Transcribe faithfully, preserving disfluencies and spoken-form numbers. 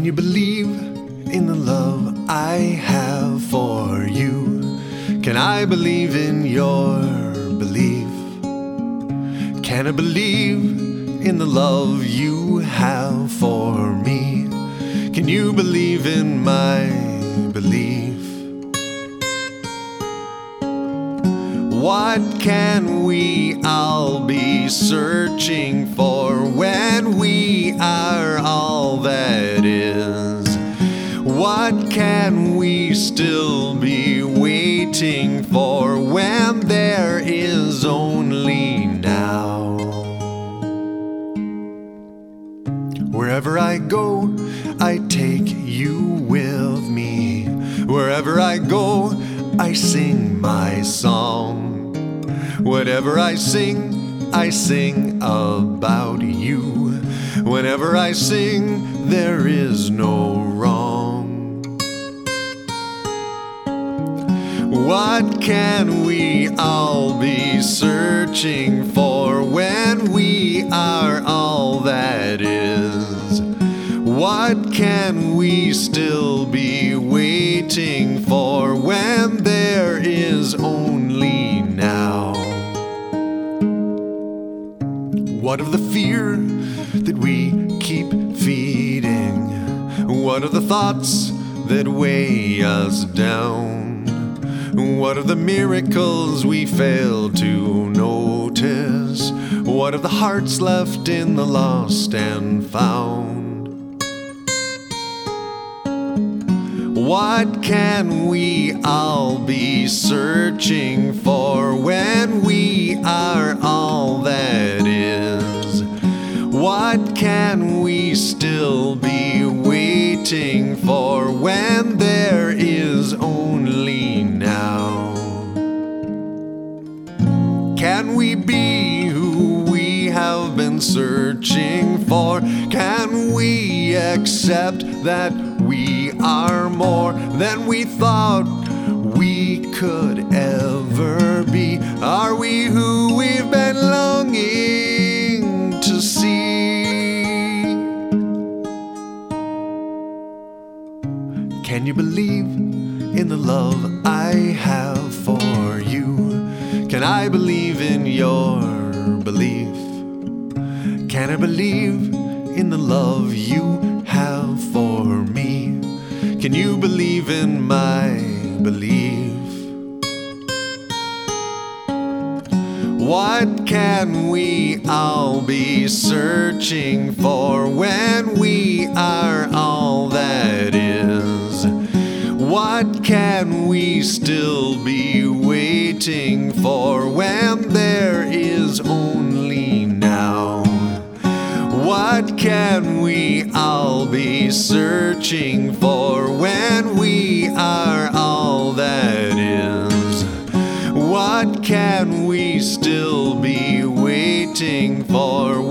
Can you believe in the love I have for you? Can I believe in your belief? Can I believe in the love you have for me? Can you believe in my belief? What can we all be searching for when we are all that is? What can we still be waiting for when there is only now? Wherever I go, I take you with me. Wherever I go, I sing my song. Whatever I sing, I sing about you. Whenever I sing, there is no wrong. What can we all be searching for when we are all that is? What can we still be waiting for when there is only now? What of the fear that we keep feeding? What of the thoughts that weigh us down? What of the miracles we fail to notice? What of the hearts left in the lost and found? What can we all be searching for when we are all that is? What can we still be waiting for when there is only now? Can we be who we have been searching for? Can we accept that we are more than we thought we could ever be? Are we who we've been longing to see? Can you believe in the love I have for you? Can I believe in your belief? Can I believe in the love you have for me? Can you believe in my belief? What can we all be searching for when we are all that is? What can we still be waiting for when there is only now? What can we all be searching for when we are all that is? What can we still be waiting for